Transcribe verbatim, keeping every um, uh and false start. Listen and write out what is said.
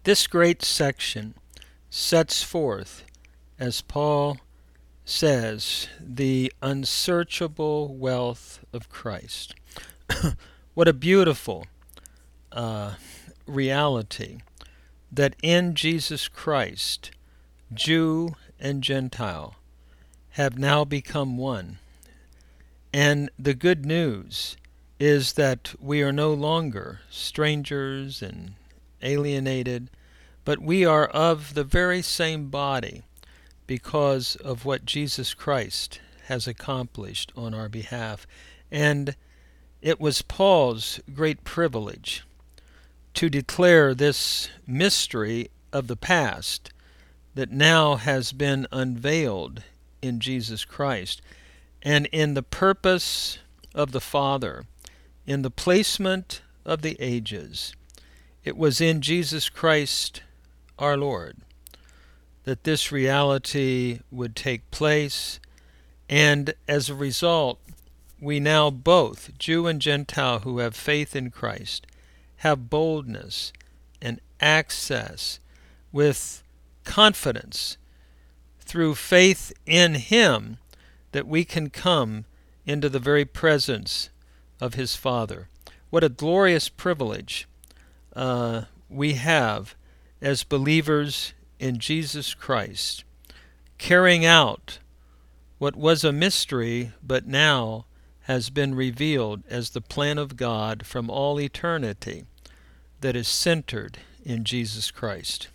This great section sets forth, as Paul says, the unsearchable wealth of Christ. What a beautiful uh, reality that in Jesus Christ, Jew and Gentile have now become one. And the good news is that we are no longer strangers and alienated, but we are of the very same body because of what Jesus Christ has accomplished on our behalf. And it was Paul's great privilege to declare this mystery of the past that now has been unveiled in Jesus Christ. And in the purpose of the Father, in the placement of the ages, it was in Jesus Christ our Lord that this reality would take place, and as a result, we now both, Jew and Gentile who have faith in Christ, have boldness and access with confidence through faith in Him that we can come into the very presence of His Father. What a glorious privilege uh, we have as believers in Jesus Christ, carrying out what was a mystery but now has been revealed as the plan of God from all eternity that is centered in Jesus Christ.